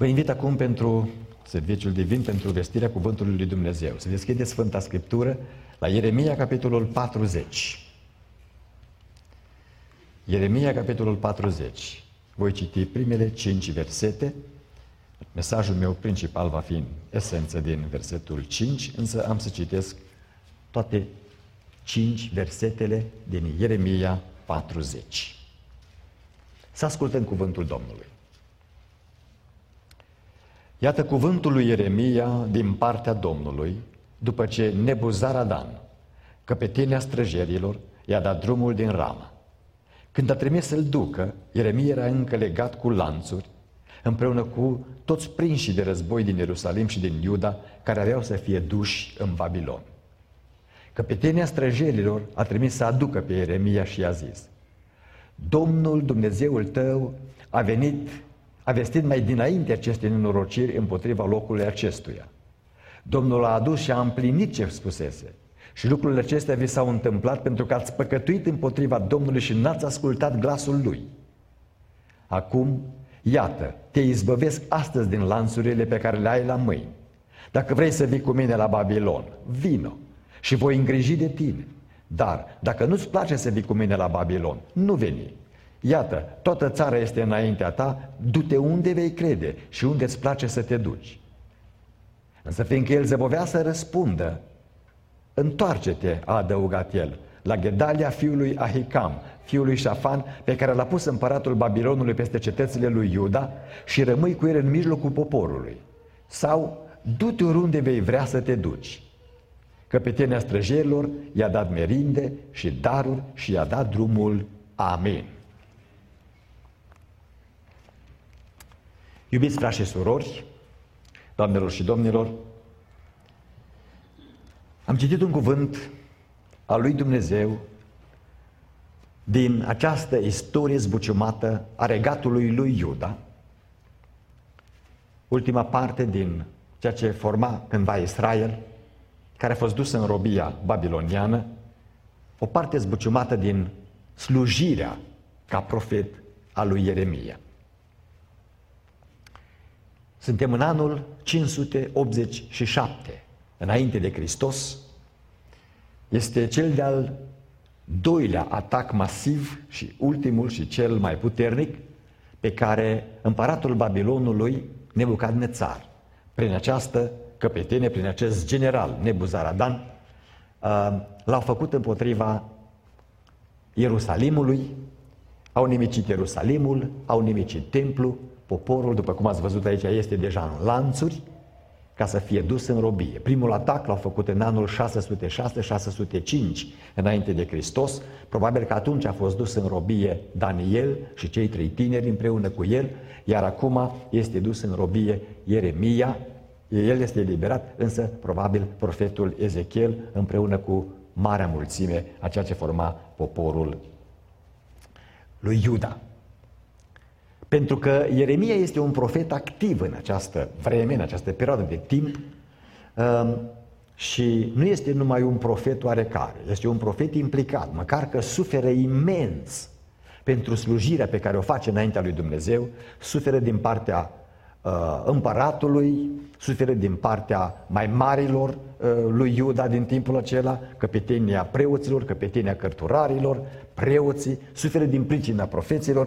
Vă invit acum pentru serviciul divin, pentru vestirea Cuvântului lui Dumnezeu. Să deschideți Sfânta Scriptură la Ieremia, capitolul 40. Ieremia, capitolul 40. Voi citi primele 5 versete. Mesajul meu principal va fi în esență din versetul 5, însă am să citesc toate 5 versetele din Ieremia 40. Să ascultăm cuvântul Domnului. Iată cuvântul lui Ieremia din partea Domnului, după ce Nebuzaradan, căpetenia străjerilor, i-a dat drumul din Rama. Când a trimis să-l ducă, Ieremia era încă legat cu lanțuri, împreună cu toți prinșii de război din Ierusalim și din Iuda, care aveau să fie duși în Babilon. Căpetenia străjerilor a trimis să aducă pe Ieremia și i-a zis: Domnul Dumnezeul tău a vestit mai dinainte aceste nenorociri împotriva locului acestuia. Domnul a adus și a împlinit ce spusese. Și lucrurile acestea vi s-au întâmplat pentru că ați păcătuit împotriva Domnului și n-ați ascultat glasul Lui. Acum, iată, te izbăvesc astăzi din lanțurile pe care le ai la mâini. Dacă vrei să vii cu mine la Babilon, vino și voi îngriji de tine. Dar dacă nu-ți place să vii cu mine la Babilon, nu veni. Iată, toată țara este înaintea ta, du-te unde vei crede și unde îți place să te duci. Însă fiindcă el zăbovea să răspundă, întoarce-te, a adăugat el, la Gedalia fiului Ahicam, fiului Șafan, pe care l-a pus împăratul Babilonului peste cetățile lui Iuda și rămâi cu el în mijlocul poporului. Sau du-te oriunde vei vrea să te duci. Căpetenia străjerilor i-a dat merinde și daruri și i-a dat drumul. Amin. Iubiți frați și surori, doamnelor și domnilor, am citit un cuvânt al lui Dumnezeu din această istorie zbuciumată a regatului lui Iuda, ultima parte din ceea ce forma cândva Israel, care a fost dus în robia babiloniană, o parte zbuciumată din slujirea ca profet a lui Ieremia. Suntem în anul 587 înainte de Hristos. Este cel de-al doilea atac masiv și ultimul și cel mai puternic pe care împăratul Babilonului, Nebucadnețar, prin această căpetenie, prin acest general Nebuzaradan, l-au făcut împotriva Ierusalimului. Au nimicit Ierusalimul, au nimicit templu, poporul, după cum ați văzut aici, este deja în lanțuri ca să fie dus în robie. Primul atac l-au făcut în anul 606-605 înainte de Hristos. Probabil că atunci a fost dus în robie Daniel și cei 3 tineri împreună cu el, iar acum este dus în robie Ieremia. El este eliberat, însă probabil profetul Ezechiel împreună cu marea mulțime a ceea ce forma poporul lui Iuda. Pentru că Ieremia este un profet activ în această vreme, în această perioadă de timp, și nu este numai un profet oarecare, este un profet implicat, măcar că suferă imens pentru slujirea pe care o face înaintea lui Dumnezeu, suferă din partea împăratului, suferă din partea mai marilor lui Iuda din timpul acela, căpetenia preoților, căpetenia cărturarilor, preoții, suferă din pricina profeților.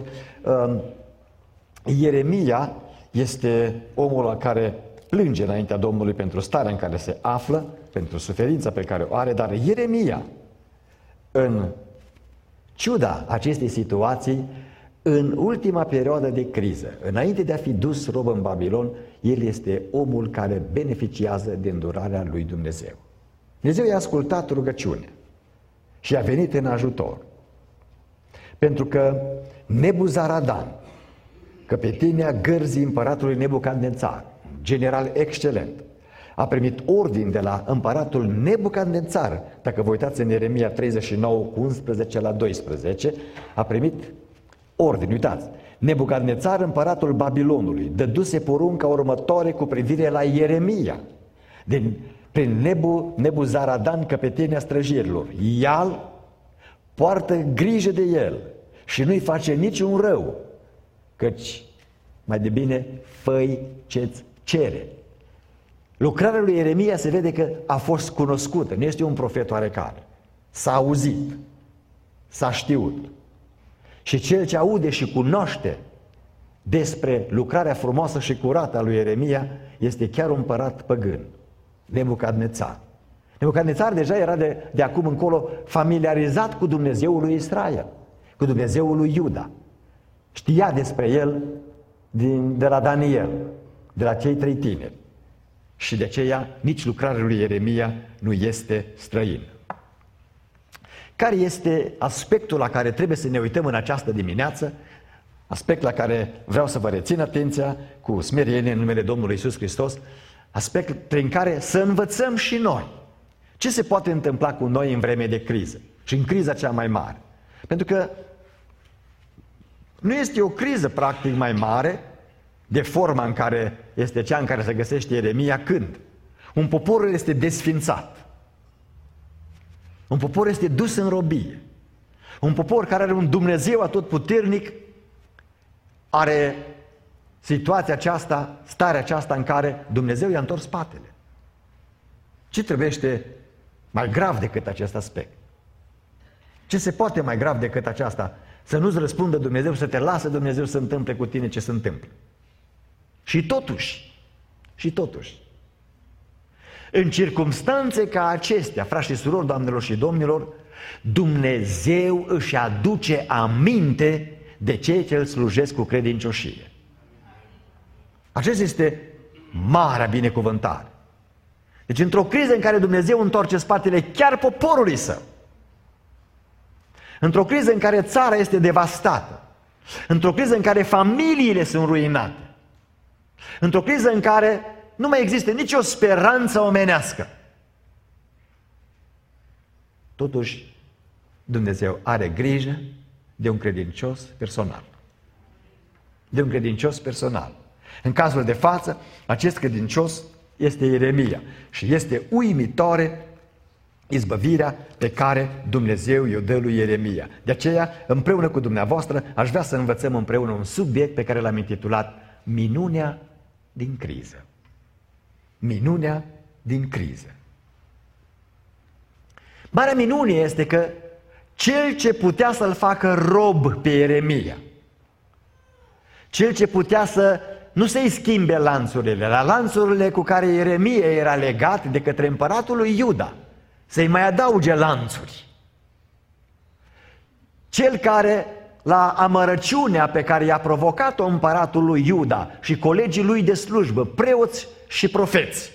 Ieremia este omul la care plânge înaintea Domnului pentru starea în care se află, pentru suferința pe care o are, dar Ieremia, în ciuda acestei situații, în ultima perioadă de criză, înainte de a fi dus rob în Babilon, el este omul care beneficiază de îndurarea lui Dumnezeu. Dumnezeu i-a ascultat rugăciunea și a venit în ajutor. Pentru că Nebuzaradan, căpetenia gărzii împăratului Nebucadnețar, general excelent, a primit ordin de la împăratul Nebucadnețar, dacă vă uitați în Ieremia 39, cu 11 la 12, a primit ordin, uitați, Nebucadnețar, împăratul Babilonului, dăduse porunca următoare cu privire la Ieremia, prin Nebuzaradan, căpetenia străjerilor. El poartă grijă de el și nu-i face niciun rău, căci mai de bine fă-i ce-ți cere. Lucrarea lui Ieremia se vede că a fost cunoscută, nu este un profet oarecare. S-a auzit, s-a știut. Și cel ce aude și cunoaște despre lucrarea frumoasă și curată a lui Ieremia este chiar un împărat păgân, Nebucadnețar. Nebucadnețar deja era de acum încolo familiarizat cu Dumnezeul lui Israel, cu Dumnezeul lui Iuda. Știa despre el de la Daniel, de la cei 3 tineri. Și de aceea nici lucrarea lui Ieremia nu este străină. Care este aspectul la care trebuie să ne uităm în această dimineață? Aspect la care vreau să vă rețin atenția cu smerenie în numele Domnului Iisus Hristos, aspect prin care să învățăm și noi ce se poate întâmpla cu noi în vreme de criză și în criza cea mai mare. Pentru că nu este o criză practic mai mare de forma în care este cea în care se găsește Ieremia când un popor este desfințat, un popor este dus în robie, un popor care are un Dumnezeu atotputernic are situația aceasta, starea aceasta în care Dumnezeu i-a întors spatele. Ce trebuiește mai grav decât acest aspect? Ce se poate mai grav decât aceasta? Să nu-ți răspundă Dumnezeu, să te lasă Dumnezeu să întâmple cu tine ce se întâmplă. Și totuși, în circumstanțe ca acestea, frați și surori, doamnelor și domnilor, Dumnezeu își aduce aminte de cei ce îl slujesc cu credincioșie. Acesta este marea binecuvântare. Deci într-o criză în care Dumnezeu întoarce spatele chiar poporului său, într-o criză în care țara este devastată, într-o criză în care familiile sunt ruinate, într-o criză în care nu mai există nicio speranță omenească, totuși Dumnezeu are grijă de un credincios personal. De un credincios personal. În cazul de față, acest credincios este Ieremia și este uimitoare izbăvirea pe care Dumnezeu i-o dă lui Ieremia. De aceea, împreună cu dumneavoastră, aș vrea să învățăm împreună un subiect pe care l-am intitulat Minunea din criză. Minunea din criză. Marea minune este că cel ce putea să-l facă rob pe Ieremia, cel ce putea să nu să-i schimbe lanțurile, la lanțurile cu care Ieremia era legat de către împăratul lui Iuda, să-i mai adauge lanțuri. Cel care, la amărăciunea pe care i-a provocat-o împăratul lui Iuda și colegii lui de slujbă, preoți și profeți,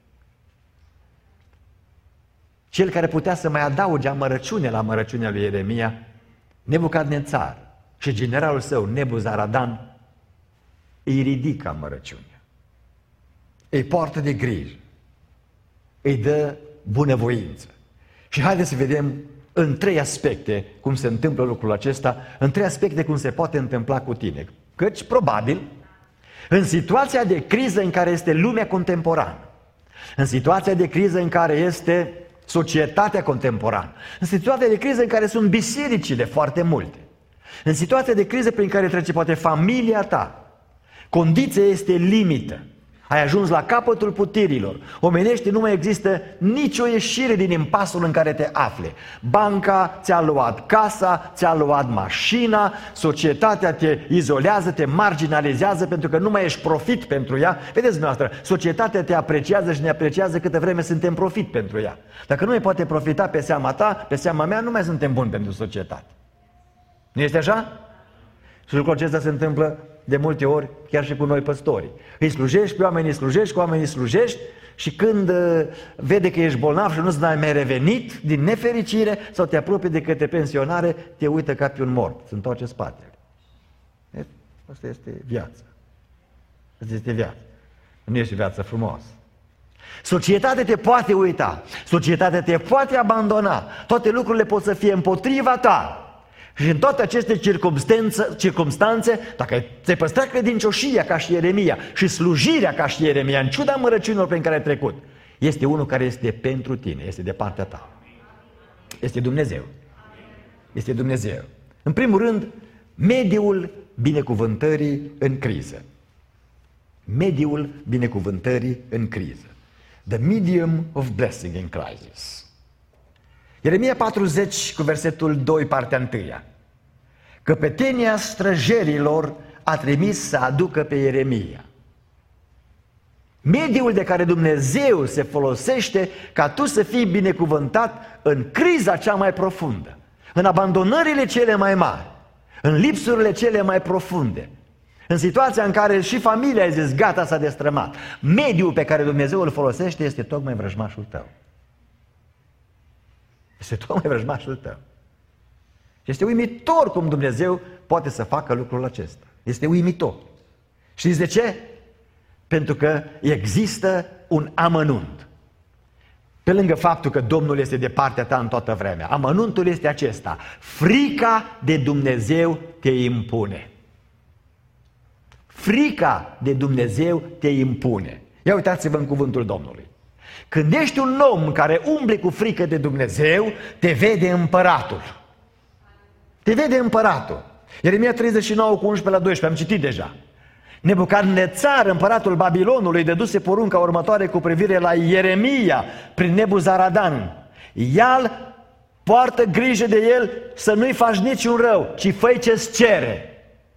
cel care putea să mai adauge amărăciune la amărăciunea lui Ieremia, Nebucadnețar și generalul său, Nebuzaradan, îi ridică amărăciunea, îi poartă de grijă, îi dă bunăvoință. Și haideți să vedem în 3 aspecte cum se întâmplă lucrul acesta, în 3 aspecte cum se poate întâmpla cu tine. Căci, probabil, în situația de criză în care este lumea contemporană, în situația de criză în care este societatea contemporană, în situația de criză în care sunt bisericile foarte multe, în situația de criză prin care trece poate familia ta, condiția este limită. Ai ajuns la capătul puterilor. Omenește, nu mai există nicio ieșire din impasul în care te afli. Banca ți-a luat casa, ți-a luat mașina, societatea te izolează, te marginalizează pentru că nu mai ești profit pentru ea. Vedeți dumneavoastră, societatea te apreciază și ne apreciază câtă vreme suntem profit pentru ea. Dacă nu mai poate profita pe seama ta, pe seama mea, nu mai suntem buni pentru societate. Nu este așa? Și lucrul acesta se întâmplă de multe ori chiar și cu noi păstorii. Îi slujești, pe oamenii slujești, cu oamenii slujești și când vede că ești bolnav și nu-ți mai revenit din nefericire sau te apropii de către pensionare, te uită ca pe un mort, se întoarce spatele. Asta este viața. Asta este viața. Nu este viața frumoasă. Societatea te poate uita, societatea te poate abandona, toate lucrurile pot să fie împotriva ta. Și în toate aceste circumstanțe, dacă ți-ai păstrat credincioșia ca și Ieremia și slujirea ca și Ieremia, în ciuda mărăciunilor prin care ai trecut, este unul care este pentru tine, este de partea ta. Este Dumnezeu. Este Dumnezeu. În primul rând, mediul binecuvântării în criză. Mediul binecuvântării în criză. The medium of blessing in crisis. Ieremia 40 cu versetul 2, partea 1. Căpetenia străjerilor a trimis să aducă pe Ieremia. Mediul de care Dumnezeu se folosește ca tu să fii binecuvântat în criza cea mai profundă, în abandonările cele mai mari, în lipsurile cele mai profunde, în situația în care și familia a zis gata, s-a destrămat. Mediul pe care Dumnezeu îl folosește este tocmai vrăjmașul tău. Este tocmai vrăjmașul tău. Este uimitor cum Dumnezeu poate să facă lucrul acesta. Este uimitor. Știți de ce? Pentru că există un amănunt. Pe lângă faptul că Domnul este de partea ta în toată vremea, amănuntul este acesta: frica de Dumnezeu te impune. Frica de Dumnezeu te impune. Ia uitați-vă în cuvântul Domnului. Când ești un om care umble cu frică de Dumnezeu, te vede împăratul. Te vede împăratul. Ieremia 39 cu 11 la 12, am citit deja. Nebucadnețar, împăratul Babilonului, dăduse porunca următoare cu privire la Ieremia prin Nebuzaradan. Ia-l, poartă grijă de el să nu-i faci niciun rău, ci fă-i ce-ți cere.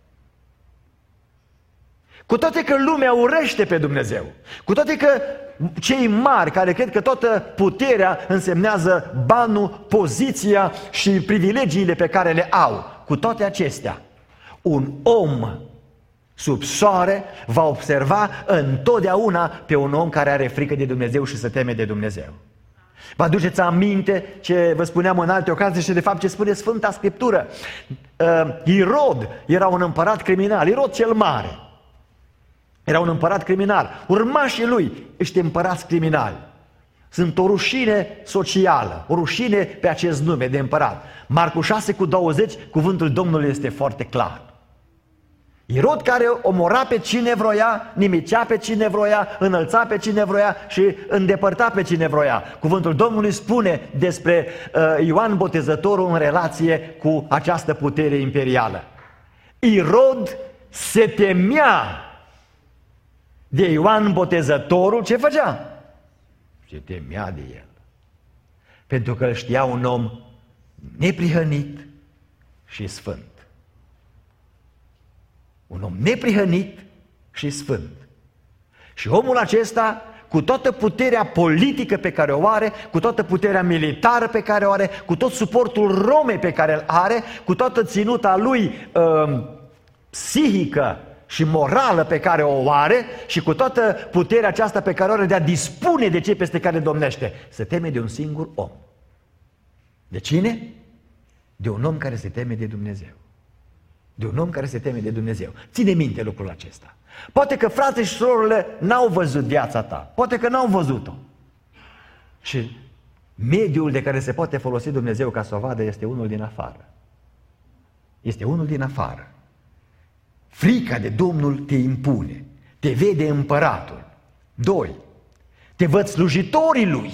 Cu toate că lumea urăște pe Dumnezeu, cu toate că cei mari care cred că toată puterea însemnează banul, poziția și privilegiile pe care le au, cu toate acestea, un om sub soare va observa întotdeauna pe un om care are frică de Dumnezeu și se teme de Dumnezeu. Vă aduceți aminte ce vă spuneam în alte ocazii și de fapt ce spune Sfânta Scriptură? Irod era un împărat criminal, Irod cel mare. Era un împărat criminal. Urmașii lui ăștia împărați criminali sunt o rușine socială, o rușine pe acest nume de împărat. Marcu 6 cu 20, cuvântul Domnului este foarte clar. Irod care omora pe cine vroia, nimicea pe cine vroia, înălța pe cine vroia și îndepărta pe cine vroia. Cuvântul Domnului spune despre Ioan Botezătorul în relație cu această putere imperială. Irod se temea de Ioan Botezătorul. Ce făcea? Se temea de el. Pentru că îl știa un om neprihănit și sfânt. Un om neprihănit și sfânt. Și omul acesta, cu toată puterea politică pe care o are, cu toată puterea militară pe care o are, cu tot suportul Romei pe care îl are, cu toată ținuta lui psihică și morală pe care o are și cu toată puterea aceasta pe care o are de a dispune de cei peste care domnește, se teme de un singur om. De cine? De un om care se teme de Dumnezeu. De un om care se teme de Dumnezeu. Ține minte lucrul acesta. Poate că frate și surorile n-au văzut viața ta. Poate că n-au văzut-o. Și mediul de care se poate folosi Dumnezeu ca să o vadă este unul din afară. Este unul din afară. Frica de Domnul te impune. Te vede împăratul. 2. Te văd slujitorii lui.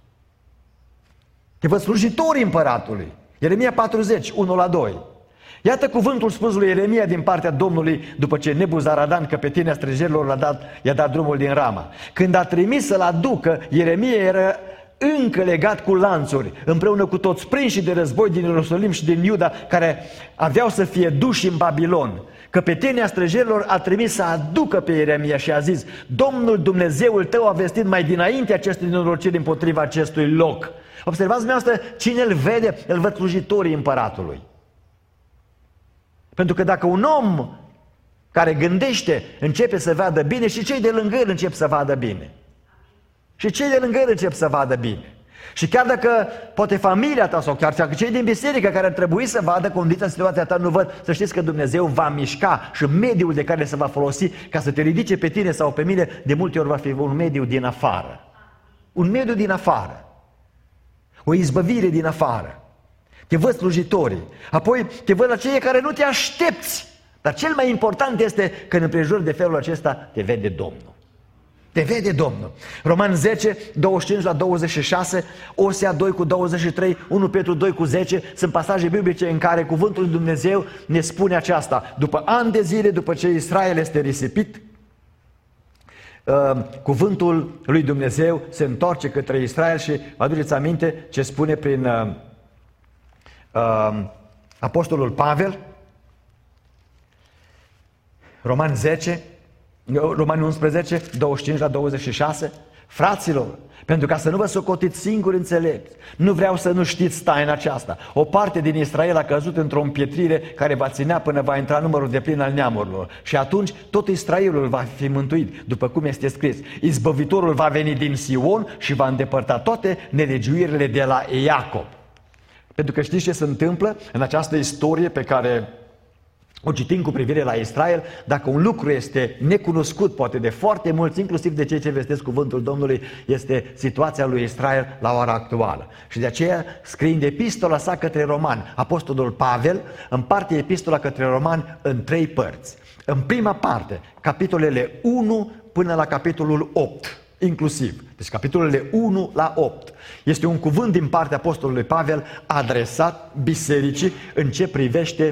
Te văd slujitorii împăratului. Ieremia 40, 1 la 2. Iată cuvântul spus lui Ieremia din partea Domnului după ce Nebuzaradan, căpetenia străjerilor, i-a dat drumul din Rama. Când a trimis să-l aducă, Ieremia era încă legat cu lanțuri, împreună cu toți prinși de război din Ierusalim și din Iuda, care aveau să fie duși în Babilon. Căpetenia străjerilor a trimis să aducă pe Ieremia și a zis: Domnul Dumnezeul tău a vestit mai dinainte aceste nenorociri împotriva acestui loc. Observați dumneavoastră, cine îl vede? Îl văd slujitorii împăratului. Pentru că dacă un om care gândește începe să vadă bine, și cei de lângă el încep să vadă bine. Și cei de lângă el încep să vadă bine. Și chiar dacă poate familia ta sau chiar cei din biserică care ar trebui să vadă condiția, situația ta nu văd, să știți că Dumnezeu va mișca și mediul de care se va folosi ca să te ridice pe tine sau pe mine, de multe ori va fi un mediu din afară. Un mediu din afară. O izbăvire din afară. Te văd slujitorii, apoi te văd la cei care nu te aștepți. Dar cel mai important este că în împrejur de felul acesta te vede Domnul. Te vede Domnul. Roman 10, 25 la 26, Osea 2 cu 23, 1 Petru 2 cu 10, sunt pasaje biblice în care cuvântul lui Dumnezeu ne spune aceasta: după ani de zile, după ce Israel este risipit, cuvântul lui Dumnezeu se întoarce către Israel și vă aduceți aminte ce spune prin Apostolul Pavel, Romani 11, 25 la 26, fraților, pentru ca să nu vă socotiți singuri înțelepți, nu vreau să nu știți taina aceasta. O parte din Israel a căzut într-o împietrire care va ținea până va intra numărul deplin al neamurilor. Și atunci tot Israelul va fi mântuit, după cum este scris. Izbăvitorul va veni din Sion și va îndepărta toate nelegiuirile de la Iacob. Pentru că știți ce se întâmplă în această istorie pe care o citim cu privire la Israel? Dacă un lucru este necunoscut, poate de foarte mulți, inclusiv de cei ce vestesc cuvântul Domnului, este situația lui Israel la ora actuală. Și de aceea, scriind epistola sa către romani, Apostolul Pavel împarte epistola către romani în 3 părți. În prima parte, capitolele 1 până la capitolul 8, inclusiv. Deci capitolele 1 la 8. Este un cuvânt din partea Apostolului Pavel adresat bisericii în ce privește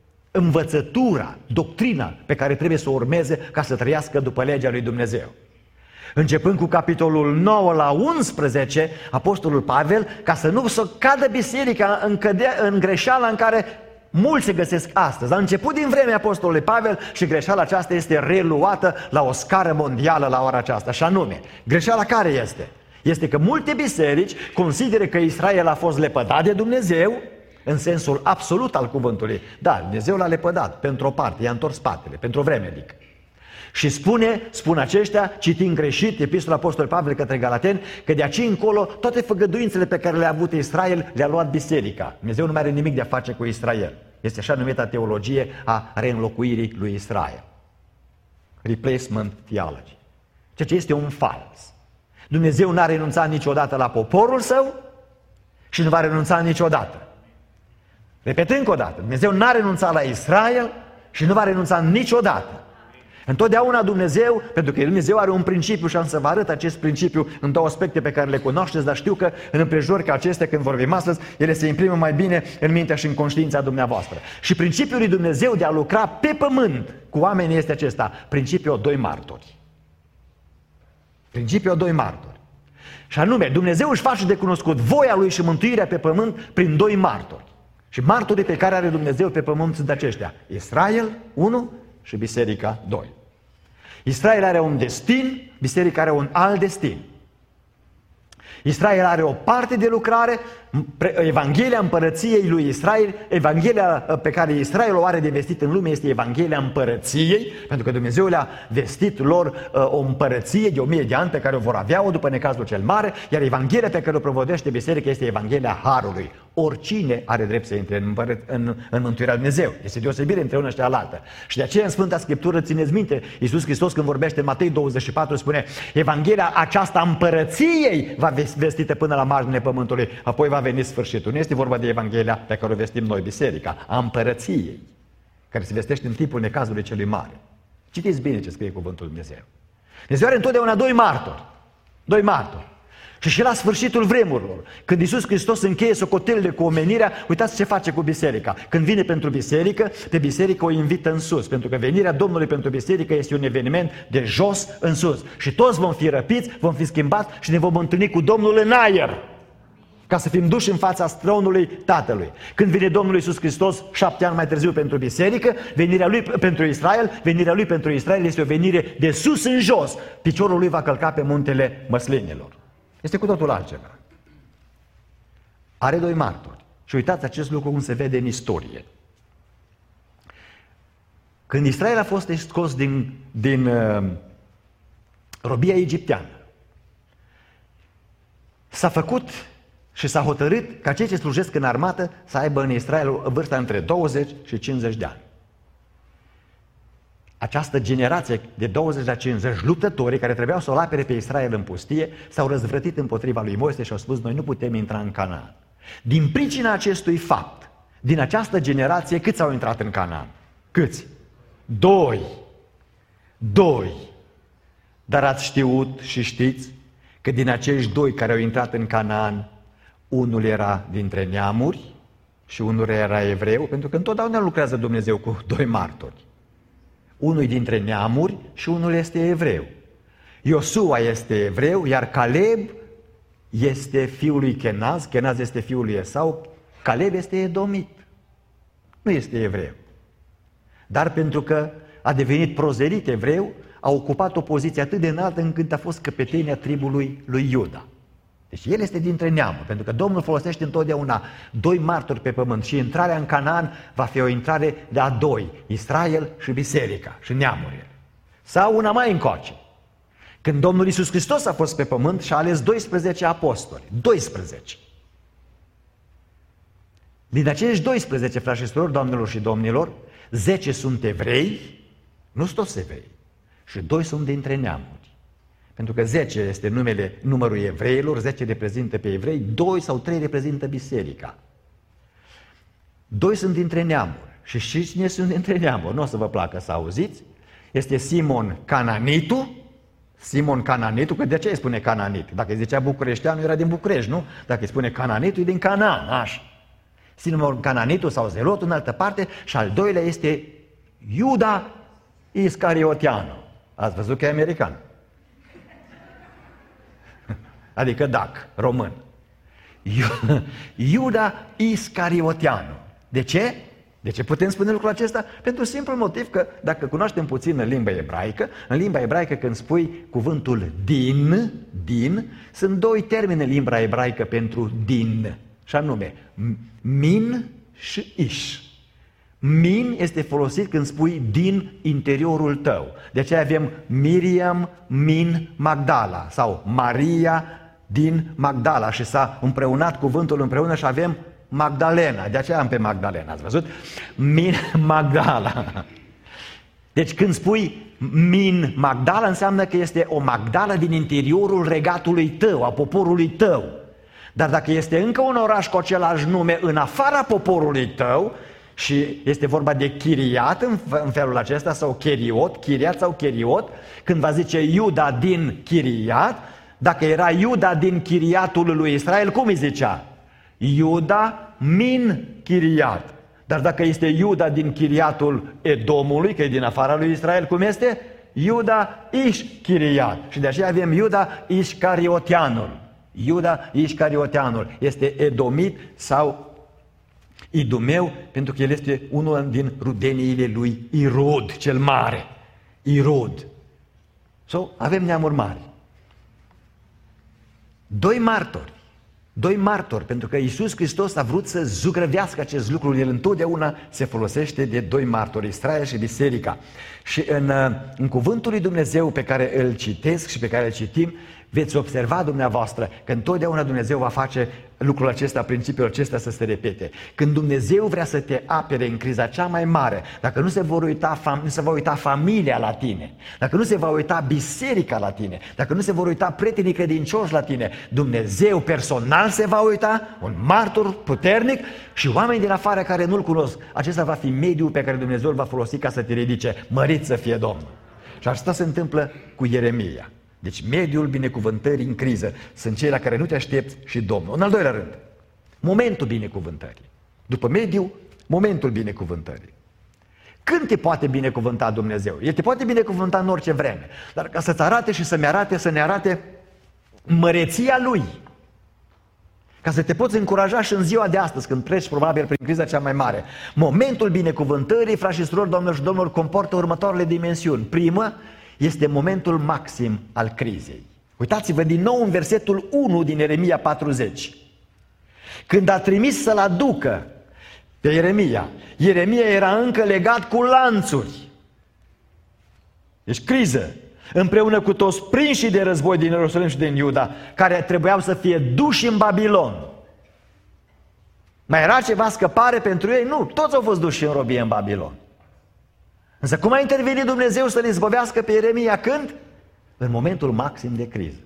învățătura, doctrina pe care trebuie să o urmeze ca să trăiască după legea lui Dumnezeu. Începând cu capitolul 9 la 11, Apostolul Pavel, ca să nu să cadă biserica în greșeala în care mulți se găsesc astăzi. A început din vremea Apostolului Pavel și greșeala aceasta este reluată la o scară mondială la ora aceasta. Și anume, greșeala care este? Este că multe biserici consideră că Israel a fost lepădat de Dumnezeu, în sensul absolut al cuvântului. Da, Dumnezeu l-a lepădat pentru o parte, i-a întors spatele, pentru o vreme mică. Și spun aceștia, citind greșit epistola Apostolului Pavel către Galateni, că de aici încolo toate făgăduințele pe care le-a avut Israel le-a luat biserica. Dumnezeu nu mai are nimic de a face cu Israel. Este așa numită teologie a reînlocuirii lui Israel. Replacement theology. Ceea ce este un fals. Dumnezeu n-a renunțat niciodată la poporul său și nu va renunța niciodată. Repet încă o dată, Dumnezeu n-a renunțat la Israel și nu va renunța niciodată. Întotdeauna Dumnezeu, pentru că Dumnezeu are un principiu și am să vă arăt acest principiu în 2 aspecte pe care le cunoașteți, dar știu că în împrejurări ca acestea, când vorbim astăzi, ele se imprimă mai bine în mintea și în conștiința dumneavoastră. Și principiul lui Dumnezeu de a lucra pe pământ cu oamenii este acesta, principiul 2 martori. Principiul 2 martori. Și anume, Dumnezeu își face de cunoscut voia Lui și mântuirea pe pământ prin 2 martori. Și martorii pe care are Dumnezeu pe pământ sunt aceștia: Israel, 1, și biserica, 2. Israel are un destin, biserica are un alt destin. Israel are o parte de lucrare, Evanghelia împărăției lui Israel, Evanghelia pe care Israel o are de vestit în lume este Evanghelia împărăției, pentru că Dumnezeu le-a vestit lor o împărăție de 1000 de ani pe care o vor avea-o după necazul cel mare, iar Evanghelia pe care o propovăduiește biserica este Evanghelia Harului. Oricine are drept să intre în mântuirea lui Dumnezeu. Este deosebire între una și cealaltă. Și de aceea în Sfânta Scriptură, țineți minte, Iisus Hristos când vorbește în Matei 24 spune: Evanghelia aceasta împărăției va vestită până la marginile pământului, apoi va veni sfârșitul. Nu este vorba de Evanghelia pe care o vestim noi, biserica, a împărăției, care se vestește în timpul necazului celui mare. Citiți bine ce scrie cuvântul lui Dumnezeu. Dumnezeu are întotdeauna 2 martori. 2 martori. Și la sfârșitul vremurilor, când Iisus Hristos încheie socotelile cu omenirea, uitați ce face cu biserica. Când vine pentru biserică, pe biserică o invită în sus, pentru că venirea Domnului pentru biserică este un eveniment de jos în sus. Și toți vom fi răpiți, vom fi schimbați și ne vom întâlni cu Domnul în aer, ca să fim duși în fața tronului Tatălui. Când vine Domnul Iisus Hristos 7 ani mai târziu pentru biserică, venirea Lui pentru Israel este o venire de sus în jos. Piciorul Lui va călca pe muntele măslinilor. Este cu totul altceva. Are 2 martori. Și uitați acest lucru cum se vede în istorie. Când Israel a fost scos din robia egipteană, s-a făcut și s-a hotărât ca cei ce slujesc în armată să aibă în Israel o vârstă între 20 și 50 de ani. Această generație de 20 la 50 luptători care trebuiau să o apere pe Israel în pustie s-au răzvrătit împotriva lui Moise și au spus: noi nu putem intra în Canaan. Din pricina acestui fapt, din această generație, câți au intrat în Canaan? Câți? 2. Dar ați știut și știți că din acești 2 care au intrat în Canaan, unul era dintre neamuri și unul era evreu, pentru că întotdeauna lucrează Dumnezeu cu 2 martori. Unul dintre neamuri și unul este evreu. Iosua este evreu, iar Caleb este fiul lui Kenaz, Kenaz este fiul lui Esau, Caleb este edomit, nu este evreu. Dar pentru că a devenit prozelit evreu, a ocupat o poziție atât de înaltă încât a fost căpetenia tribului lui Iuda. Deci el este dintre neamuri, pentru că Domnul folosește întotdeauna doi martori pe pământ și intrarea în Canaan va fi o intrare de a doi, Israel și biserica și neamurile. Sau una mai încoace. Când Domnul Iisus Hristos a fost pe pământ și a ales 12 apostoli, 12. Din acești 12, frați și surori, doamnelor și domnilor, 10 sunt evrei, nu sunt toți evrei, și 2 sunt dintre neamuri. Pentru că 10 este numărul evreilor, 10 reprezintă pe evrei, 2 sau 3 reprezintă biserica. 2 sunt dintre neamuri. Și știți cine sunt dintre neamuri? Nu o să vă placă să auziți. Este Simon Cananitu. Simon Cananitu, că de ce îi spune Cananit? Dacă îi zicea bucureșteanu, era din București, nu? Dacă îi spune Cananitu, e din Canaan, așa. Simon Cananitu sau Zelot în altă parte. Și al doilea este Iuda Iscarioteanu. Ați văzut că e american? Adică dac, român. Iuda Iscarioteanu. De ce? De ce putem spune lucrul acesta? Pentru simplu motiv că dacă cunoaștem puțin în limba ebraică când spui cuvântul din, sunt 2 termeni în limba ebraică pentru din, și anume min și ish. Min este folosit când spui din interiorul tău. De aceea avem Miriam min Magdala sau Maria din Magdala și s-a împreunat cuvântul împreună și avem Magdalena. De aceea am pe Magdalena, ați văzut? Min Magdala. Deci când spui min Magdala înseamnă că este o Magdala din interiorul regatului tău, a poporului tău. Dar dacă este încă un oraș cu același nume în afara poporului tău, și este vorba de Chiriat în felul acesta, sau Chiriat sau Cheriot, când va zice Iuda din Chiriat, dacă era Iuda din Chiriatul lui Israel, cum îi zicea? Iuda min Chiriat. Dar dacă este Iuda din Chiriatul Edomului, că e din afara lui Israel, cum este? Iuda Ish Chiriat. Și de aceea avem Iuda Iscarioteanul. Iuda Iscarioteanul este edomit sau idumeu, pentru că el este unul din rudeniile lui Irod, cel mare. Irod. Avem neamuri mari. 2 martori, pentru că Iisus Hristos a vrut să zugrăvească acest lucru. El întotdeauna se folosește de 2 martori, Israel și biserica. Și în cuvântul lui Dumnezeu pe care îl citesc și pe care îl citim, veți observa dumneavoastră că întotdeauna Dumnezeu va face lucrul acesta, principiul acesta să se repete. Când Dumnezeu vrea să te apere în criza cea mai mare, dacă nu se va uita familia la tine, dacă nu se va uita biserica la tine, dacă nu se vor uita prietenii credincioși la tine, Dumnezeu personal se va uita, un martor puternic, și oameni din afară care nu-L cunosc. Acesta va fi mediul pe care Dumnezeu îl va folosi ca să te ridice. Mărit să fie Domnul. Și asta se întâmplă cu Ieremia. Deci mediul binecuvântării în criză sunt cei la care nu te aștepți și Domnul. În al doilea rând, momentul binecuvântării. După mediu, momentul binecuvântării. Când te poate binecuvânta Dumnezeu? El te poate binecuvânta în orice vreme. Dar ca să-ți arate și să ne arate măreția Lui, ca să te poți încuraja și în ziua de astăzi, când treci probabil prin criza cea mai mare. Momentul binecuvântării, frați și surori, doamnelor și domnilor, comportă următoarele dimensiuni. Primă, este momentul maxim al crizei. Uitați-vă din nou în versetul 1 din Ieremia 40. Când a trimis să-l aducă pe Ieremia, Ieremia era încă legat cu lanțuri. Deci criză, împreună cu toți prinșii de război din Ierusalim și din Iuda, care trebuiau să fie duși în Babilon. Mai era ceva scăpare pentru ei? Nu, toți au fost duși în robie în Babilon. Însă cum a intervenit Dumnezeu să-l izbăvească pe Ieremia? Când? În momentul maxim de criză.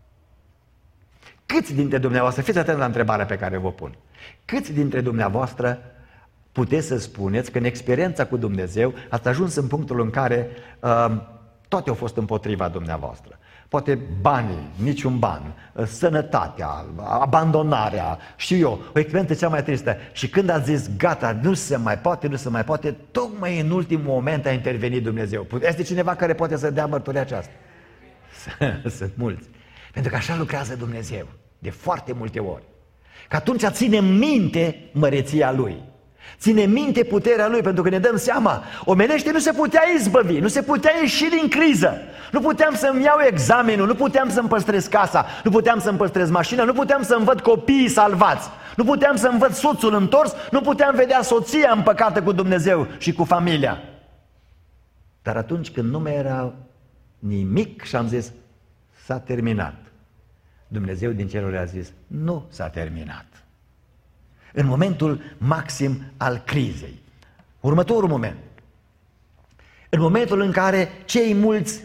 Câți dintre dumneavoastră, fiți atenți la întrebarea pe care vă pun, câți dintre dumneavoastră puteți să spuneți că în experiența cu Dumnezeu ați ajuns în punctul în care toate au fost împotriva dumneavoastră? Poate banii, niciun ban, sănătatea, abandonarea, știu eu, o experiență cea mai tristă. Și când ați zis, gata, nu se mai poate, tocmai în ultimul moment a intervenit Dumnezeu. Este cineva care poate să dea mărturia aceasta? Sunt mulți. Pentru că așa lucrează Dumnezeu, de foarte multe ori. Că atunci ținem minte măreția Lui. Ține minte puterea Lui, pentru că ne dăm seama, omenește nu se putea izbăvi, nu se putea ieși din criză. Nu puteam să-mi iau examenul, nu puteam să-mi păstrez casa, nu puteam să-mi păstrez mașina, nu puteam să-mi văd copiii salvați, nu puteam să-mi văd soțul întors, nu puteam vedea soția împăcată cu Dumnezeu și cu familia. Dar atunci când nu mai era nimic și am zis, s-a terminat, Dumnezeu din ceruri a zis, nu s-a terminat. În momentul maxim al crizei. Următorul moment. În momentul în care cei mulți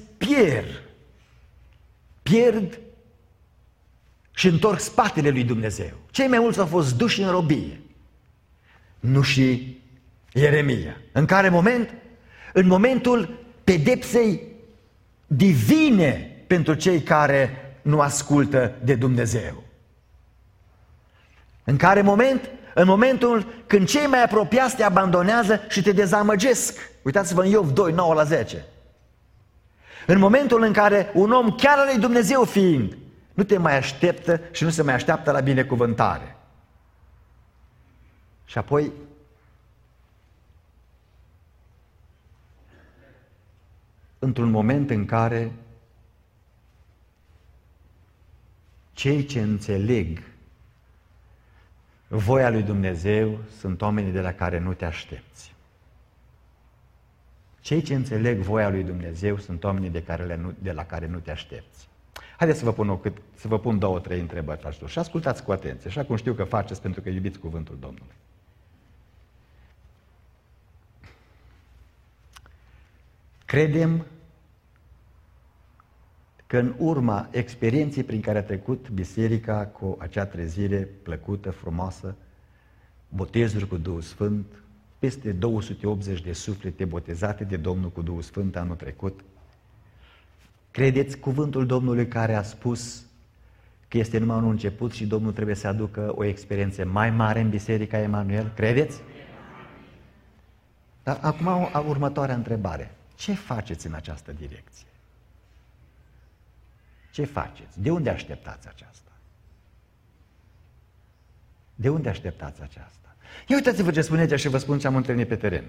pierd și întorc spatele lui Dumnezeu. Cei mai mulți au fost duși în robie. Nu și Ieremia. În care moment? În momentul pedepsei divine pentru cei care nu ascultă de Dumnezeu. În care moment? În momentul când cei mai apropiați te abandonează și te dezamăgesc. Uitați-vă în Iov 2, 9-10. În momentul în care un om, chiar al lui Dumnezeu fiind, nu te mai așteptă și nu se mai așteaptă la binecuvântare. Și apoi într-un moment în care cei ce înțeleg voia lui Dumnezeu sunt oamenii de la care nu te aștepți. Cei ce înțeleg voia lui Dumnezeu sunt oamenii de la care nu te aștepți. Haideți să vă pun 2-3 întrebări, fraților, și ascultați cu atenție, așa cum știu că faceți pentru că iubiți cuvântul Domnului. Credem că în urma experienței prin care a trecut biserica cu acea trezire plăcută, frumoasă, botezuri cu Duhul Sfânt, peste 280 de suflete botezate de Domnul cu Duhul Sfânt anul trecut, credeți cuvântul Domnului care a spus că este numai un început și Domnul trebuie să aducă o experiență mai mare în Biserica Emanuel? Credeți? Dar acum următoarea întrebare. Ce faceți în această direcție? Ce faceți? De unde așteptați aceasta? De unde așteptați aceasta? Ia uitați-vă ce spuneți și vă spun ce am întâlnit pe teren.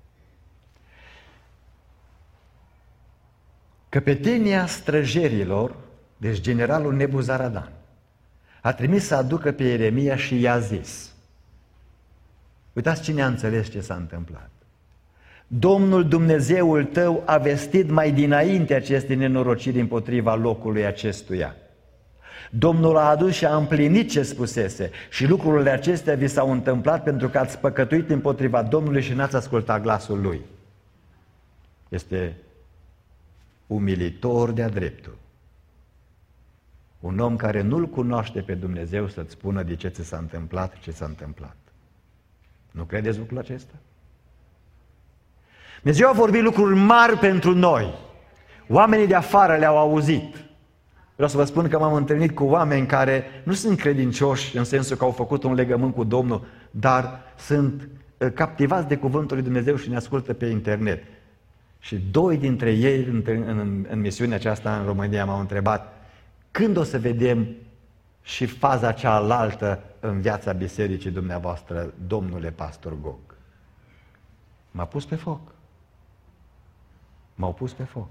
Căpetenia străjerilor, deci generalul Nebuzaradan, a trimis să aducă pe Ieremia și i-a zis, uitați cine a înțeles ce s-a întâmplat. Domnul Dumnezeul tău a vestit mai dinainte aceste nenorociri împotriva locului acestuia. Domnul a adus și a împlinit ce spusese și lucrurile acestea vi s-au întâmplat pentru că ați păcătuit împotriva Domnului și n-ați ascultat glasul Lui. Este umilitor de-a dreptul. Un om care nu-L cunoaște pe Dumnezeu să-ți spună de ce ți s-a întâmplat, ce s-a întâmplat. Nu credeți lucrul acesta? Dumnezeu a vorbit lucruri mari pentru noi. Oamenii de afară le-au auzit. Vreau să vă spun că m-am întâlnit cu oameni care nu sunt credincioși în sensul că au făcut un legământ cu Domnul, dar sunt captivați de cuvântul lui Dumnezeu și ne ascultă pe internet. Și 2 dintre ei în misiunea aceasta în România m-au întrebat când o să vedem și faza cealaltă în viața bisericii dumneavoastră, domnule pastor Gog. M-a pus pe foc. M-au pus pe foc.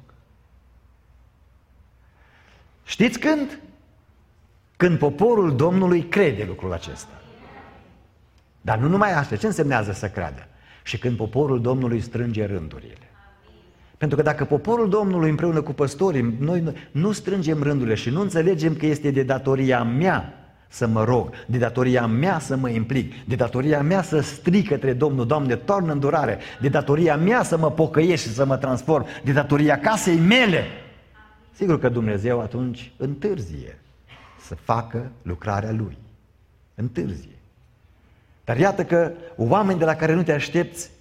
Știți când? Când poporul Domnului crede lucrul acesta. Dar nu numai asta, ce însemnează să creadă? Și când poporul Domnului strânge rândurile. Pentru că dacă poporul Domnului împreună cu păstorii, noi nu strângem rândurile și nu înțelegem că este de datoria mea să mă rog, de datoria mea să mă implic, de datoria mea să strig către Domnul, Doamne, toarnă îndurare, de datoria mea să mă pocăiesc și să mă transform, de datoria casei mele. Sigur că Dumnezeu atunci întârzie să facă lucrarea Lui. Întârzie. Dar iată că oameni de la care nu te aștepți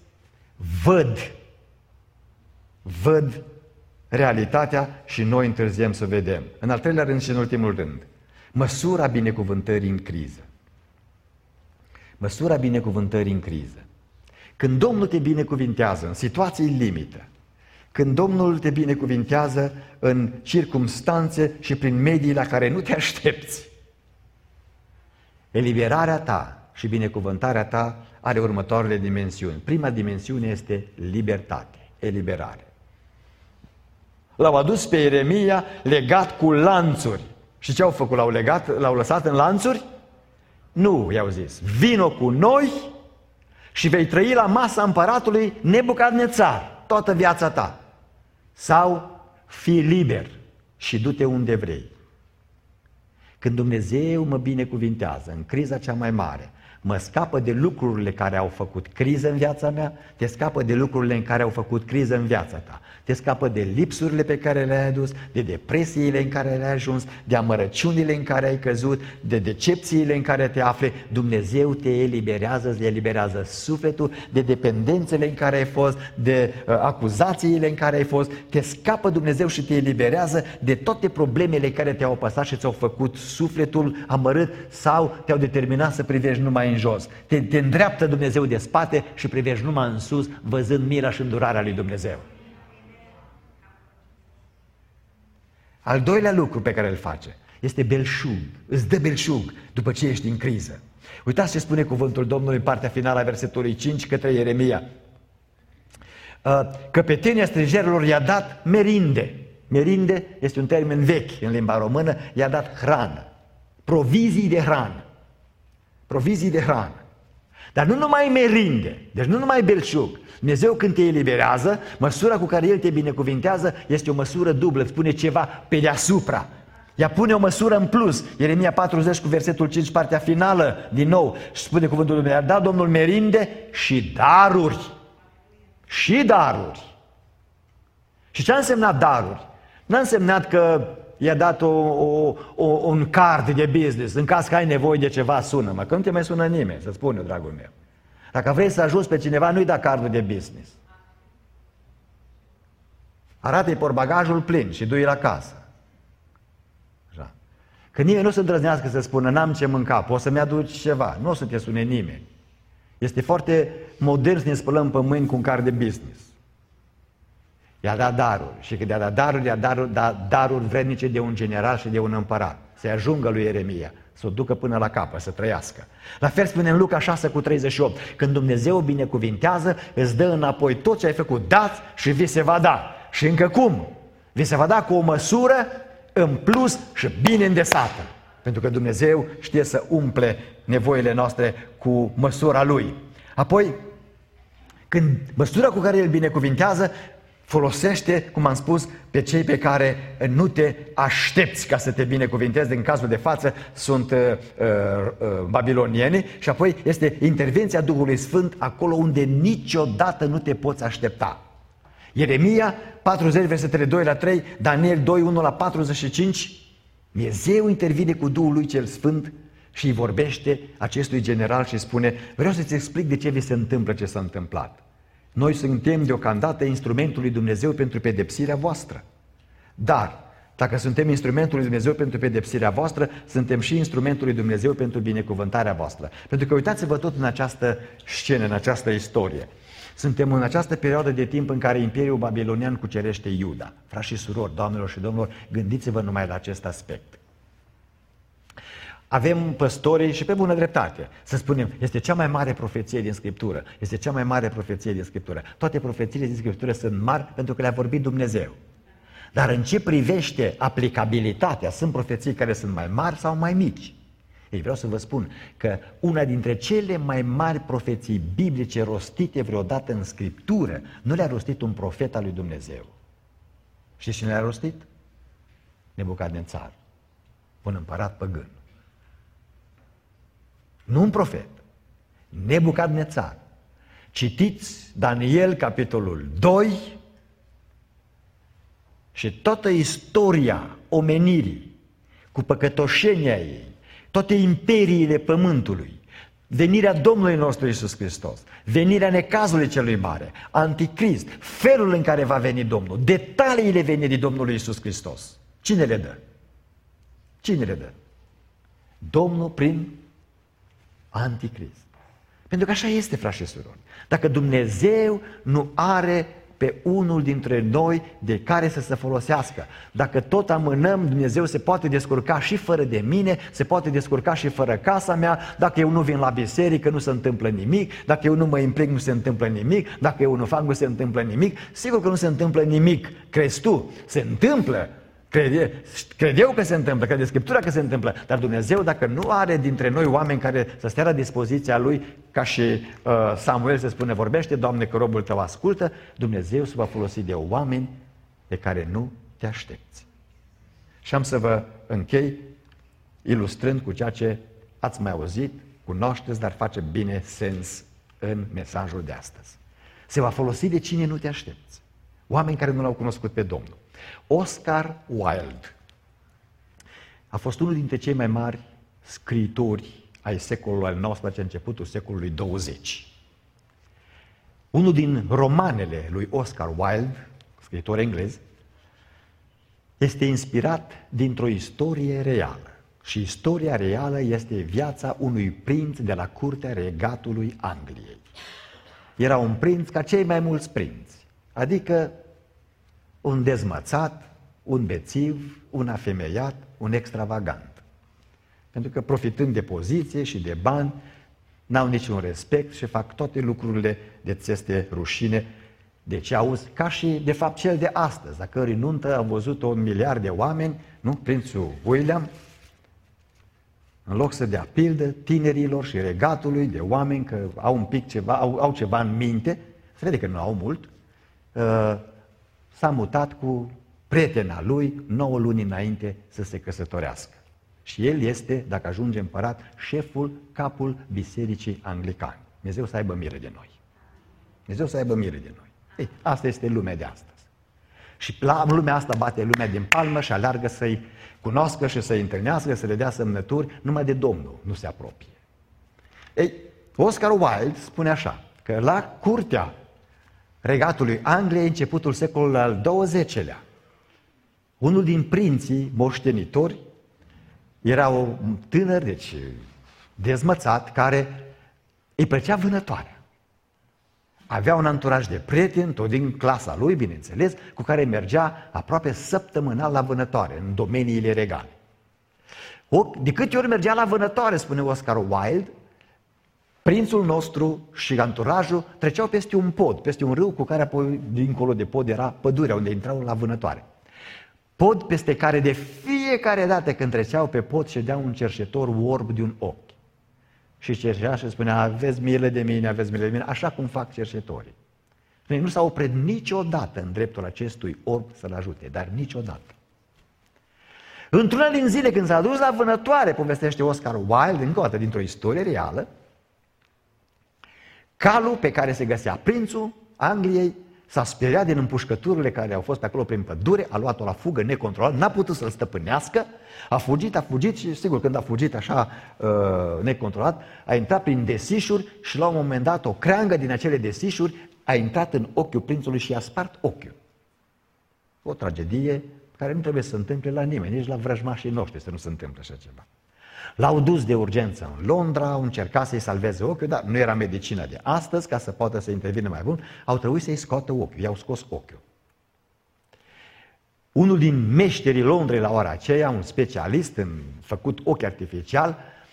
văd realitatea și noi întârziem să vedem. În al treilea rând și în ultimul rând, măsura binecuvântării în criză. Măsura binecuvântării în criză. Când Domnul te binecuvintează în situații limită, când Domnul te binecuvintează în circumstanțe și prin medii la care nu te aștepți. Eliberarea ta și binecuvântarea ta are următoarele dimensiuni. Prima dimensiune este libertate, eliberare. L-au adus pe Ieremia legat cu lanțuri. Și ce au făcut? L-au lăsat în lanțuri? Nu, i-au zis, vino cu noi și vei trăi la masa împăratului Nebucadnețar toată viața ta. Sau fii liber și du-te unde vrei. Când Dumnezeu mă binecuvintează în criza cea mai mare, mă scapă de lucrurile care au făcut criză în viața mea, te scapă de lucrurile în care au făcut criză în viața ta, te scapă de lipsurile pe care le-ai adus, de depresiile în care le-ai ajuns, de amărăciunile în care ai căzut, de decepțiile în care te afli. Dumnezeu te eliberează, îți eliberează sufletul de dependențele în care ai fost, de acuzațiile în care ai fost, te scapă Dumnezeu și te eliberează de toate problemele care te-au apăsat și ți-au făcut sufletul amărât sau te-au determinat să privești numai în jos. Te îndreaptă Dumnezeu de spate și privești numai în sus, văzând mila și îndurarea lui Dumnezeu. Al doilea lucru pe care îl face este belșug, îți dă belșug după ce ești în criză. Uitați ce spune cuvântul Domnului în partea finală a versetului 5 către Ieremia. Căpetenia străjerilor i-a dat merinde. Merinde este un termen vechi în limba română, i-a dat hrană, provizii de hrană. Provizii de hrană. Dar nu numai merinde, deci nu numai belșug. Dumnezeu când te eliberează, măsura cu care El te binecuvintează este o măsură dublă, îți pune ceva pe deasupra. Ea pune o măsură în plus. Ieremia 40 cu versetul 5, partea finală, din nou, și spune cuvântul Lui Dumnezeu, a dat Domnul merinde și daruri. Și daruri. Și ce a însemnat daruri? N-a însemnat că i-a dat un card de business, în caz că ai nevoie de ceva, sună-mă, că nu te mai sună nimeni, să spun eu, dragul meu. Dacă vrei să ajuți pe cineva, nu-i da cardul de business. Arată-i portbagajul plin și du-i la casă. Așa. Că nimeni nu se îndrăznească să spună, n-am ce mânca, poți să-mi aduci ceva. Nu o să te sune nimeni. Este foarte modern să ne spălăm pe mâini cu un card de business. I-a dat daruri și când i-a dat daruri, i-a dat daruri vrednice de un general și de un împărat. Să-i ajungă lui Ieremia, să o ducă până la capăt, să trăiască. La fel spune în Luca 6 cu 38, când Dumnezeu o binecuvintează, îți dă înapoi tot ce ai făcut, dați și vi se va da. Și încă cum? Vi se va da cu o măsură în plus și bine îndesată. Pentru că Dumnezeu știe să umple nevoile noastre cu măsura Lui. Apoi, când măsura cu care El binecuvintează, folosește, cum am spus, pe cei pe care nu te aștepți ca să te binecuvintezi. În cazul de față sunt babilonieni și apoi este intervenția Duhului Sfânt acolo unde niciodată nu te poți aștepta. Ieremia 40, versetele 2 la 3, Daniel 2, 1 la 45, Dumnezeu intervine cu Duhul lui cel Sfânt și îi vorbește acestui general și spune, vreau să-ți explic de ce vi se întâmplă ce s-a întâmplat. Noi suntem deocamdată instrumentul lui Dumnezeu pentru pedepsirea voastră. Dar, dacă suntem instrumentul lui Dumnezeu pentru pedepsirea voastră, suntem și instrumentul lui Dumnezeu pentru binecuvântarea voastră. Pentru că uitați-vă tot în această scenă, în această istorie. Suntem în această perioadă de timp în care Imperiul Babilonian cucerește Iuda. Frați și surori, doamnelor și domnilor, gândiți-vă numai la acest aspect. Avem păstorii și pe bună dreptate, să spunem, este cea mai mare profeție din Scriptură. Este cea mai mare profeție din Scriptură. Toate profețiile din Scriptură sunt mari pentru că le-a vorbit Dumnezeu. Dar în ce privește aplicabilitatea, sunt profeții care sunt mai mari sau mai mici. Ei, vreau să vă spun că una dintre cele mai mari profeții biblice rostite vreodată în Scriptură, nu le-a rostit un profet al lui Dumnezeu. Știți cine le-a rostit? Nebucadnețar, un împărat păgân. Nu un profet, Nebucadnețar. Citiți Daniel, capitolul 2 și toată istoria omenirii, cu păcătoșenia ei, toate imperiile pământului, venirea Domnului nostru Iisus Hristos, venirea necazului celui mare, Anticrist, felul în care va veni Domnul, detaliile venirii Domnului Iisus Hristos. Cine le dă? Cine le dă? Domnul prin Anticrist. Pentru că așa este, frați și surori. Dacă Dumnezeu nu are pe unul dintre noi de care să se folosească. Dacă tot amânăm, Dumnezeu se poate descurca și fără de mine, se poate descurca și fără casa mea, dacă eu nu vin la biserică, nu se întâmplă nimic, dacă eu nu mă implic, nu se întâmplă nimic, dacă eu nu fac, nu se întâmplă nimic. Sigur că nu se întâmplă nimic, crezi tu, se întâmplă. Cred eu că se întâmplă, crede Scriptura că se întâmplă, dar Dumnezeu, dacă nu are dintre noi oameni care să stea la dispoziția Lui, ca și Samuel se spune, vorbește, Doamne, că robul Tău ascultă, Dumnezeu se va folosi de oameni de care nu te aștepți. Și am să vă închei ilustrând cu ceea ce ați mai auzit, cunoașteți, dar face bine sens în mesajul de astăzi. Se va folosi de cine nu te aștepți. Oameni care nu L-au cunoscut pe Domnul. Oscar Wilde a fost unul dintre cei mai mari scriitori ai secolului al XIX, începutul secolului 20. Unul din romanele lui Oscar Wilde, scriitor englez, este inspirat dintr-o istorie reală. Și istoria reală este viața unui prinț de la curtea regatului Angliei. Era un prinț ca cei mai mulți prinți, adică un dezmățat, un bețiv, un afemeiat, un extravagant. Pentru că profitând de poziție și de bani, n-au niciun respect și fac toate lucrurile de ți este rușine. Deci auzi, ca și de fapt cel de astăzi, a cărui nuntă au văzut 1 miliard de oameni, nu? Prințul William, în loc să dea pildă tinerilor și regatului de oameni că au un pic ceva, au ceva în minte, se vede că nu au mult, s-a mutat cu prietena lui 9 luni înainte să se căsătorească. Și el este, dacă ajunge împărat, șeful, capul bisericii anglicane. Dumnezeu să aibă milă de noi. Dumnezeu să aibă milă de noi. Ei, asta este lumea de astăzi. Și la lumea asta bate lumea din palmă și aleargă să-i cunoască și să-i întâlnească, să le dea semnături, numai de Domnul nu se apropie. Ei, Oscar Wilde spune așa, că la curtea regatului Angliei, începutul secolului al XX-lea, unul din prinții moștenitori era un tânăr, deci dezmățat, care îi plăcea vânătoarea. Avea un anturaj de prieteni, tot din clasa lui, bineînțeles, cu care mergea aproape săptămânal la vânătoare, în domeniile regale. De câte ori mergea la vânătoare, spune Oscar Wilde, prințul nostru și anturajul treceau peste un pod, peste un râu cu care apoi dincolo de pod era pădurea unde intrau la vânătoare. Pod peste care de fiecare dată când treceau pe pod ședea un cerșetor orb de un ochi. Și cerșea și spunea, aveți milă de mine, aveți milă de mine, așa cum fac cerșetorii. Nu s-a oprit niciodată în dreptul acestui orb să-l ajute, dar niciodată. Într-una din zile când s-a dus la vânătoare, povestește Oscar Wilde, încă o dată dintr-o istorie reală, calul pe care se găsea prințul Angliei s-a speriat din împușcăturile care au fost pe acolo prin pădure, a luat-o la fugă necontrolat, n-a putut să-l stăpânească, a fugit și sigur când a fugit așa necontrolat, a intrat prin desișuri și la un moment dat o creangă din acele desișuri a intrat în ochiul prințului și i-a spart ochiul. O tragedie care nu trebuie să se întâmple la nimeni, nici la vrăjmașii noștri să nu se întâmple așa ceva. L-au dus de urgență în Londra, au încercat să-i salveze ochiul, dar nu era medicina de astăzi, ca să poată să intervină mai bun, au trebuit să-i scoată ochiul, i-au scos ochiul. Unul din meșterii Londrei la ora aceea, un specialist în făcut ochi artificial,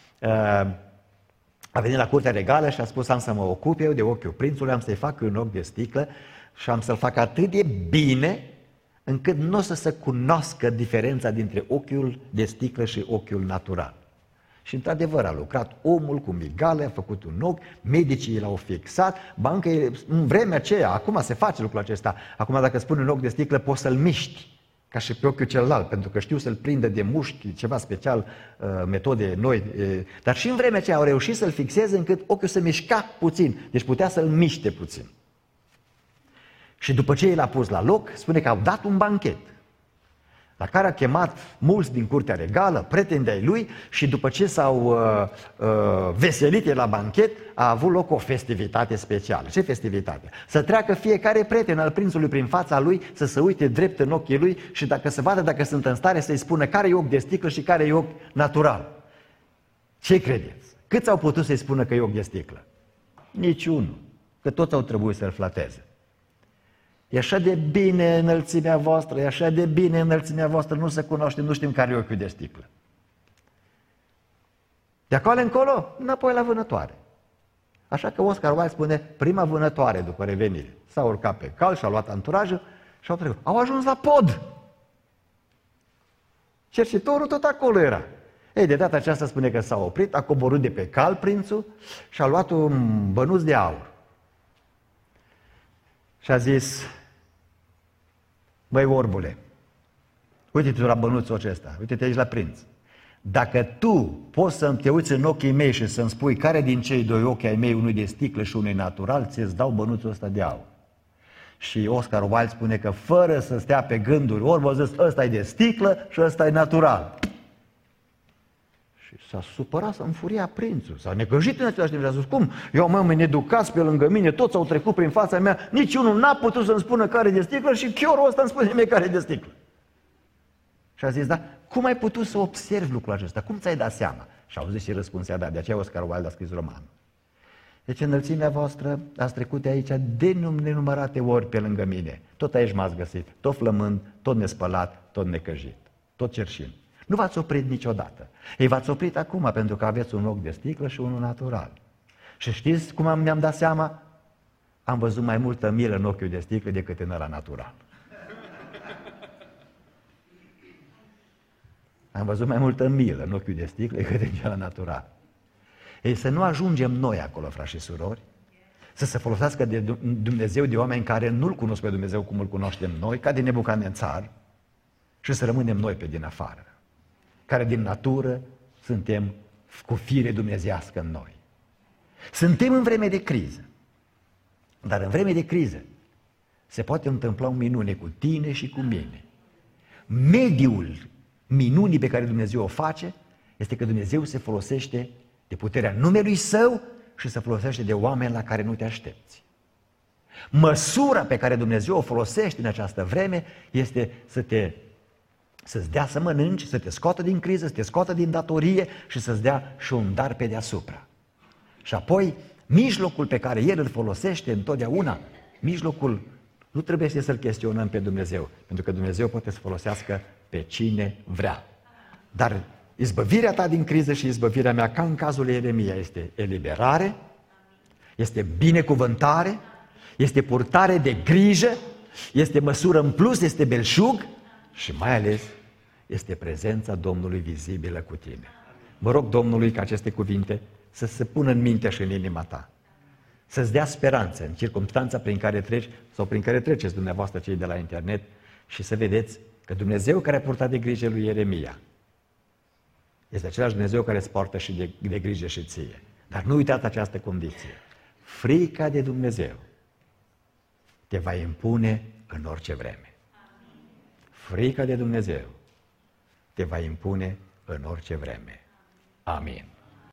a venit la curtea regală și a spus, am să mă ocup eu de ochiul prințului, am să-i fac un ochi de sticlă și am să-l fac atât de bine încât nu o să se cunoască diferența dintre ochiul de sticlă și ochiul natural. Și într-adevăr a lucrat omul cu migale, a făcut un ochi, medicii l-au fixat, bancă în vremea aceea, acum se face lucrul acesta, acum dacă spune un ochi de sticlă poți să-l miști, ca și pe ochiul celălalt, pentru că știu să-l prindă de mușchi, ceva special, metode noi, dar și în vremea aceea au reușit să-l fixeze încât ochiul se mișca puțin, deci putea să-l miște puțin. Și după ce l-a pus la loc, spune că au dat un banchet, la care a chemat mulți din curtea regală, prieteni de-ai lui, și după ce s-au veselit la banchet, a avut loc o festivitate specială. Ce festivitate? Să treacă fiecare prieten al prințului prin fața lui, să se uite drept în ochii lui și dacă se vadă dacă sunt în stare să-i spună care e ochi de sticlă și care e ochi natural. Ce credeți? Câți au putut să-i spună că e ochi de sticlă? Niciunul, că toți au trebuit să-l flateze. E așa de bine înălțimea voastră, e așa de bine înălțimea voastră, nu se cunoaște, nu știm care e ochiul de sticlă. De acolo încolo, înapoi la vânătoare. Așa că Oscar Wilde spune, prima vânătoare după revenire. S-a urcat pe cal și-a luat anturajul și au trecut. Au ajuns la pod. Cerșitorul tot acolo era. Ei, de data aceasta spune că s-a oprit, a coborât de pe cal prințul și a luat un bănuț de aur. Și a zis, băi orbule, uite-te la bănuțul acesta, uite-te aici la prinț. Dacă tu poți să te uiți în ochii mei și să-mi spui care din cei doi ochi ai mei, unul de sticlă și unul natural, ți-ți dau bănuțul ăsta de aur. Și Oscar Wilde spune că fără să stea pe gânduri, orbul a zis, ăsta e de sticlă și ăsta e natural. Și s-a supărat, s-a înfuriat prințul, s-a necăjit în același timp și a zis, cum? Eu am oameni educați pe lângă mine, toți au trecut prin fața mea, niciunul n-a putut să-mi spună care e de sticlă și chiorul ăsta îmi spune mie care e de sticlă. Și a zis, da, cum ai putut să observi lucrul acesta? Cum ți-ai dat seama? Și au zis și răspunsea, da, de aceea Oscar Wilde a scris romanul. Deci înălțimea voastră ați trecut de aici de nenumărate ori pe lângă mine. Tot aici m-ați găsit, tot flămând, tot nespălat, tot necăjit, tot cerșind. Nu v-ați oprit niciodată. Ei, v-ați oprit acum pentru că aveți un ochi de sticlă și unul natural. Și știți cum mi-am dat seama? Am văzut mai multă milă în ochiul de sticlă decât în ăla natural. Am văzut mai multă milă în ochiul de sticlă decât în cel natural. Ei, să nu ajungem noi acolo, frați și surori, să se folosească de Dumnezeu de oameni care nu-L cunosc pe Dumnezeu cum îl cunoaștem noi, ca de Nebucadnețar, și să rămânem noi pe din afară, care din natură suntem cu fire dumnezeiască în noi. Suntem în vreme de criză, dar în vreme de criză se poate întâmpla o minune cu tine și cu mine. Mediul minunii pe care Dumnezeu o face este că Dumnezeu se folosește de puterea numelui Său și se folosește de oameni la care nu te aștepți. Măsura pe care Dumnezeu o folosește în această vreme este să-ți dea să mănânci, să te scoată din criză, să te scoată din datorie și să-ți dea și un dar pe deasupra. Și apoi, mijlocul pe care El îl folosește întotdeauna, mijlocul nu trebuie să-L chestionăm pe Dumnezeu, pentru că Dumnezeu poate să folosească pe cine vrea. Dar izbăvirea ta din criză și izbăvirea mea, ca în cazul lui Ieremia, este eliberare, este binecuvântare, este purtare de grijă, este măsură în plus, este belșug și mai ales este prezența Domnului vizibilă cu tine. Mă rog Domnului ca aceste cuvinte să se pună în mintea și în inima ta, să-ți dea speranță în circumstanța prin care treci sau prin care treceți dumneavoastră cei de la internet și să vedeți că Dumnezeu care a purtat de grijă lui Ieremia este același Dumnezeu care îți poartă și de grijă și ție. Dar nu uitați această condiție. Frica de Dumnezeu te va impune în orice vreme. Frica de Dumnezeu te va impune în orice vreme. Amin.